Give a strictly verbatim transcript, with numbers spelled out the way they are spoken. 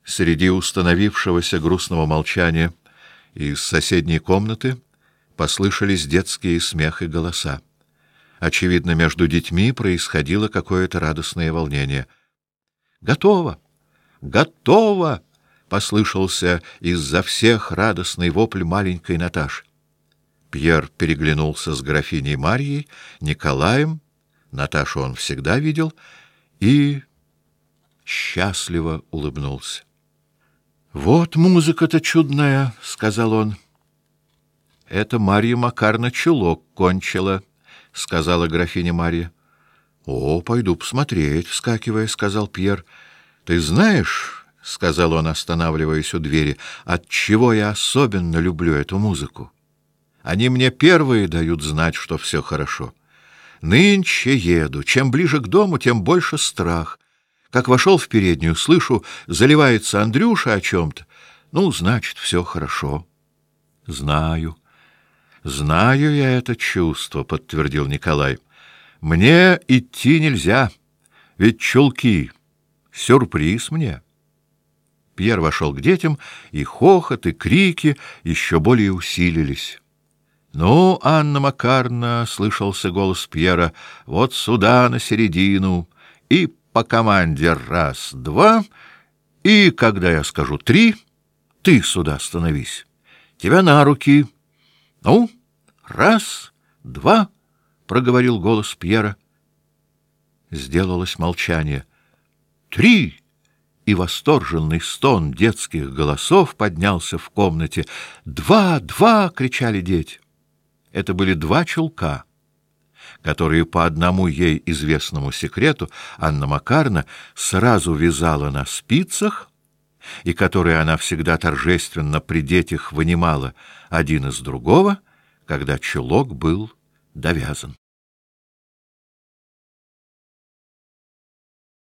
Среди установившегося грустного молчания из соседней комнаты послышались детские смех и голоса. Очевидно, между детьми происходило какое-то радостное волнение. «Готово! Готово!» — послышался из-за всех радостный вопль маленькой Наташи. Пьер переглянулся с графиней Марьей, Николаем, Наташу он всегда видел, и счастливо улыбнулся. «Вот музыка-то чудная», — сказал он. «Это Марья Макарна чулок кончила», — сказала графиня Марья. «О, пойду посмотреть», — вскакивая, сказал Пьер. «Ты знаешь, — сказал он, останавливаясь у двери, — отчего я особенно люблю эту музыку? Они мне первые дают знать, что все хорошо. Нынче еду. Чем ближе к дому, тем больше страх. Как вошел в переднюю, слышу, заливается Андрюша о чем-то. Ну, значит, все хорошо». «Знаю. Знаю я это чувство», — подтвердил Николай. «Мне идти нельзя, ведь чулки — сюрприз мне». Пьер вошел к детям, и хохот, и крики еще более усилились. «Ну, Анна Макарна, — слышался голос Пьера, — вот сюда, на середину, и по команде раз, два, и, когда я скажу три, ты сюда становись. Тебя на руки. Ну, раз, два, — проговорил голос Пьера. Сделалось молчание. Три! И восторженный стон детских голосов поднялся в комнате. «Два! Два!» — кричали дети. Это были два чулка, которые по одному ей известному секрету Анна Макарна сразу вязала на спицах, и которые она всегда торжественно при детях вынимала один из другого, когда чулок был довязан.